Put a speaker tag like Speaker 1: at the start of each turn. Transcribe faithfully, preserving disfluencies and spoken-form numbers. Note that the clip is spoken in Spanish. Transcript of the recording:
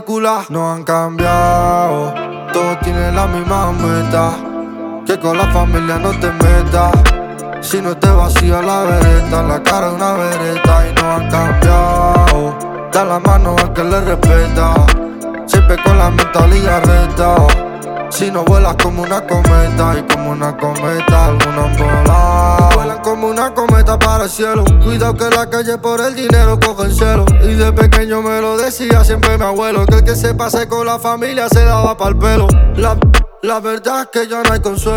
Speaker 1: No han cambiado, todos tienen la misma meta, que con la familia no te metas. Si no te vacía la vereta, la cara es una vereta. Y no han cambiado, da la mano al que le respeta, siempre con la mentalidad recta. Si no vuelas como una cometa, y como una cometa algunos han volado. Vuelan como una cometa para el cielo. Cuidado que la calle por el dinero cogen celo. Y de pequeño me lo decía siempre mi abuelo, que el que se pase con la familia se daba pa'l pelo. La, la verdad es que ya no hay consuelo.